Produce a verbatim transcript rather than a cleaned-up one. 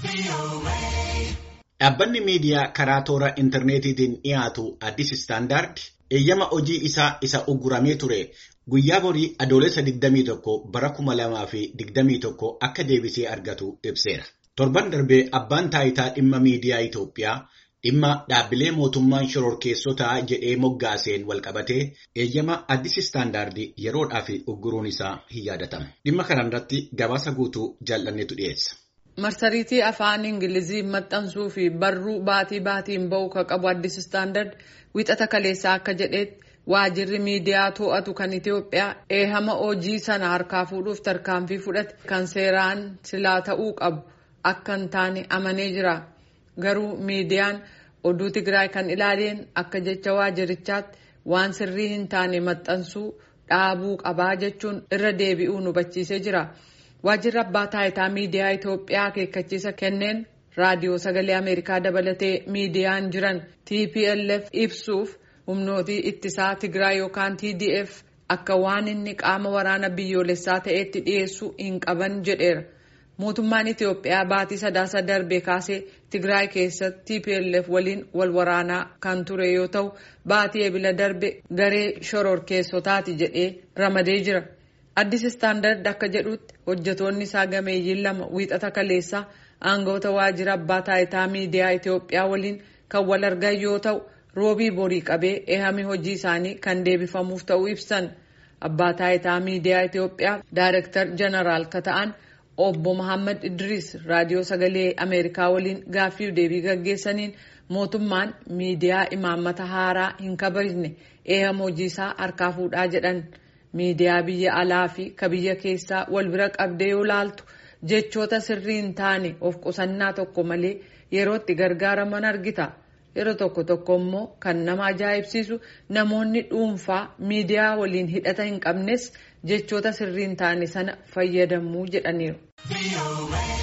Dhaabbanni miidiyaa karaa toora intarneetiitiin dhiyaatu Addis Istaandaard eeyyama hojii isaa isa uguramee ture guyyaa borii adoolessa digdamii tokko bara kuma lamaa fi digdamii tokko akka deebisee argatu ibseera. Torban darbee abbaan taayitaa dhimma miidiyaa Itoophiyaa dhimma dhaabbilee mootummaan shororkeessotaa jedhee moggaaseen walqabatee eeyyama Addis Istaandaard yeroodhaaf uguruun isaa hin yaadatamu. Dhimma kanarratti gabaasa guutuu jaallanneetu dhiyeessa. Marsariitii afaan Ingilizii maxxansuu fi barruu baatii baatiin ba'u ka qabu Addis Istaandaard wixata kaleessaa akka jedhetti waajirri miidiyaa to'atu kan Itoophiyaa eeyyama hojii sana harkaa fuudhuuf tarkaanfii fudhate kan seeraan silaa ta'uu qabu akka hin taane amanee jira. Garuu miidiyaan oduu Tigraay kan ilaaleen akka jecha waajirichaatti waan sirrii hin taane maxxansuu dhaabuu qabaa jechuun irra deebi'uu hubachiisee jira. Waajirri abbaa taayitaa miidiyaa Itoophiyaa akeekkachiisa kenneen raadiyoo sagalee Ameerikaa dabalatee miidiyaan jiran T P L F ibsuuf humnootii ittisaa Tigraay yookaan T D F akka waan inni qaama waraana biyyoolessaa ta'etti dhiyeessuu hin qaban jedheera. Mootummaan Itoophiyaa baatii sadaasa darbee kaasee Tigraay keessatti T P L F waliin wal waraanaa kan ture yoo ta'u baatii ebila darbe garee shororkeessotaati jedhee ramadee jira. Addis Istaandaard akka jedhutti hojjetoonni isaa gameeyyiin lama wiixata kaleessaa aangawoota waajjira abbaa taayitaa miidiyaa Itoophiyaa waliin kan wal argan yoo ta'u roobii borii qabee eeyyamni hojii isaanii kan deebifamuuf ta'uu ibsan. Abbaa taayitaa miidiyaa Itoophiyaa Daayirektar Jeneraal ka ta'an Obbo Muhammad Idris raadiyoo sagalee Ameerikaa waliin gaaffii deebii gaggeessaniin mootummaan miidiyaa imaammata haaraa hin kabajne eeyyama hojii isaa harkaa fuudhaa jedhan. Miidiyaa biyya alaa fi ka biyya keessaa wal bira qabdee yoo laaltu jechoota sirrii hin taane of qusannaa tokko malee yerootti gargaaraman argita. Yeroo tokko tokko immoo kan nama ajaa'ibsiisu namoonni dhuunfaa miidiyaa waliin hidhata hin qabnes jechoota sirrii hin taane sana fayyadamuu jedhaniiru.